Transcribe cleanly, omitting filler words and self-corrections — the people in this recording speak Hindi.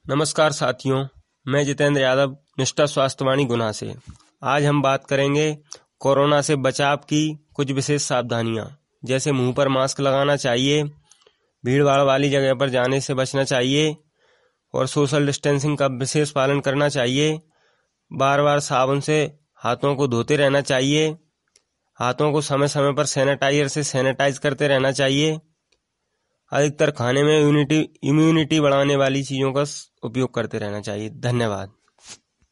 नमस्कार साथियों, मैं जितेंद्र यादव, निष्ठा स्वास्थ्यवाणी गुना से। आज हम बात करेंगे कोरोना से बचाव की कुछ विशेष सावधानियां, जैसे मुंह पर मास्क लगाना चाहिए, भीड़ भाड़ वाली जगह पर जाने से बचना चाहिए और सोशल डिस्टेंसिंग का विशेष पालन करना चाहिए। बार बार साबुन से हाथों को धोते रहना चाहिए। हाथों को समय समय पर सैनिटाइजर से सैनिटाइज करते रहना चाहिए। अधिकतर खाने में इम्यूनिटी बढ़ाने वाली चीज़ों का उपयोग करते रहना चाहिए। धन्यवाद।